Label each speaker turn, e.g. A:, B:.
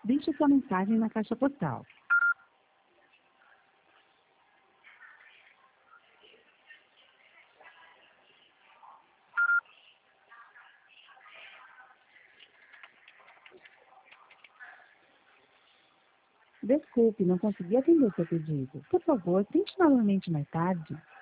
A: Deixe sua mensagem na caixa postal. Desculpe, não consegui atender seu pedido. Por favor, tente novamente mais tarde.